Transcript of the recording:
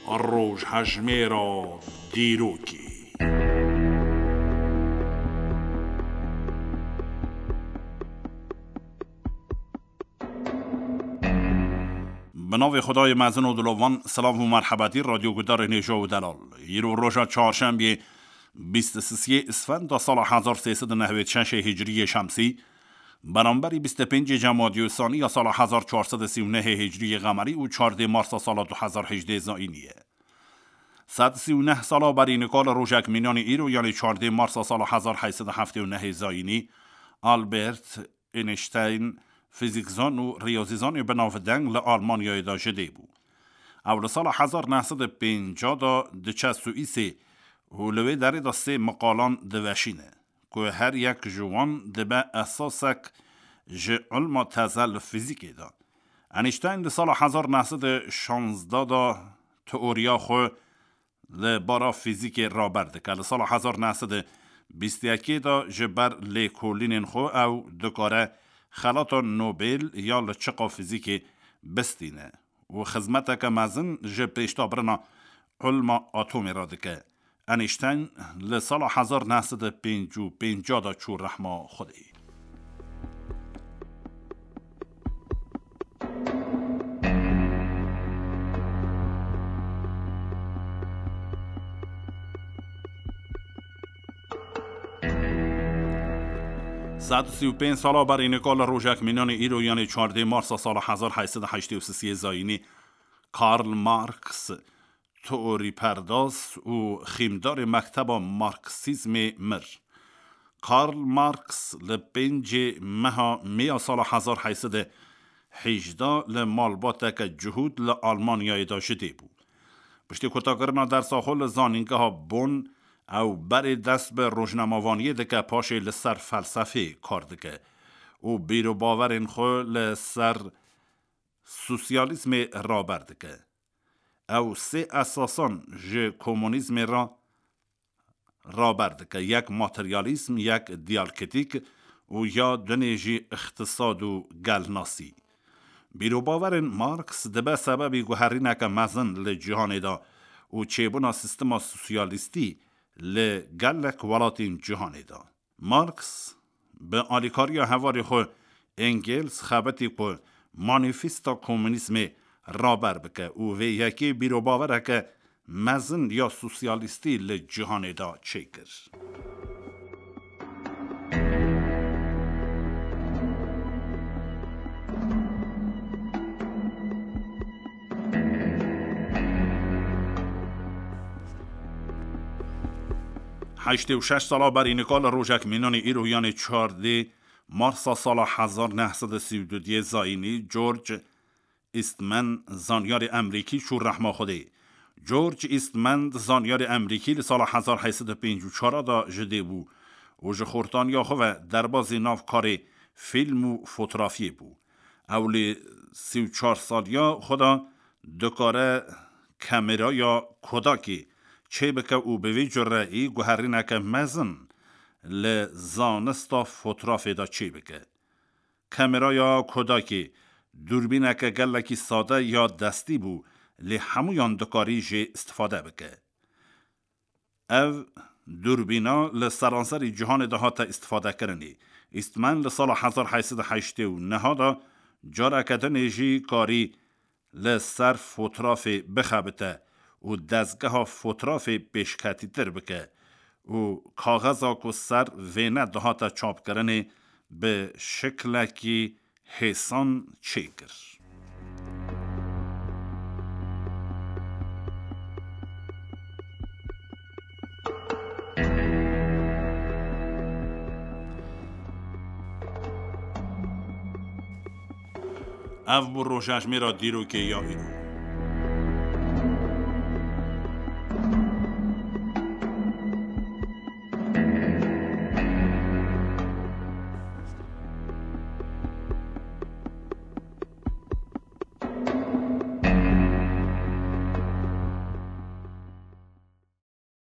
روش هجمه را دیروکی. به نام خدای مزن و دلوان. سلام و مرحبتی رادیو گدار نیجا و دلال. ایرو روژا چهارشنبه 23 اسفند سال 1396 هجری شمسی برابر 25 جمادی الثانی یا سال 1439 هجری قمری و 14 مارس سال 2018 زاینیه. 139 سال بر اینکال روژک مینان ایرو یعنی 14 مارس سال 1879 زاینی آلبرت اینشتین فیزیکزان و ریاضیزان به ناو دنگ لآلمانیای دا جده بود. اول سال 1950 دا دچه سوئیسی هولوی داری دا سه مقالان دوشینه که هر یک جوان دبه اساسک علم تزل فیزیکی دا. اینشتین دا سال 1916 دا تئوریا خو لبارا فیزیک را برده که سال 1921 دا جبر لیکولینین خو او دکاره خلاط نوبل یا لچقا فیزیک بستینه و خدمت که مزن جه پیشتا برنا علم اتمی را دکه. اینشتین لسال 1955 دا چور رحمه خودی. صد 35 سال بر اینکال روژک مینان ایرو یعنی 14 مارس سال 1883 زاینی کارل مارکس تئوری پرداز و خیمدار مکتب مارکسیزم مر. کارل مارکس لپنج مها میا سال 1818 لمالبات که جهود لآلمانیای داشته بود. پشتی کتاکرنا در ساخل زانینگه ها بون او بر دست به روزنامه‌وانی دکه پاش لسر فلسفه کار دکه او بیرو باورین خو لسر سوسیالیسم را بردکه او سه اساسان ژ کمونیسم را بردکه یک ماتریالیسم یک دیالکتیک و یا دنیجی اقتصاد و گلناسی. بیرو باورین مارکس دبه سببی گوهرینه که مزن لجهان دا و چیبونا سیستما سوسیالیستی لگلک ولاتین جهانی دا. مارکس به آلیکاری هواری خو انگلز خبتی که مانیفیستا کمونیسم را بر بکه و وی یکی بیرو باوره که مزن یا سوسیالیستی لجهانی دا چیکر. هشت و شش سال بر اینکال روژک مینان ایرو یعنی 14 مارس سال 1932 زاینی جورج ایستمن زانیار امریکی شور رحمه خوده. جورج ایستمن زانیار امریکی لسال 1854 دا جده بو و جخورتان یا خواه در بازی ناف کار فیلم و فوترافیه بو. اولی 34 سال یا خدا دکاره کامرا یا کوداکی چه بکه او به وی جرعی گوهرینه که مزن لزانستا فوترافی دا چه بکه. کامرا یا کوداکی دوربینه که گلکی ساده یا دستی بو لی همویان دکاری جه استفاده بکه. او دوربینا لسرانسری جهان دهات استفاده کرنی. ایستمن لسال 1889 دا جاره کدن جی کاری لسر فوترافی بخبته و دستگاه فوتراف پیشکتی تر بکه و کاغذا که سر وینه دهاتا چاپ کرنه به شکل که حسان چیکر. او بر روشش میرا دیرو که یا ایرو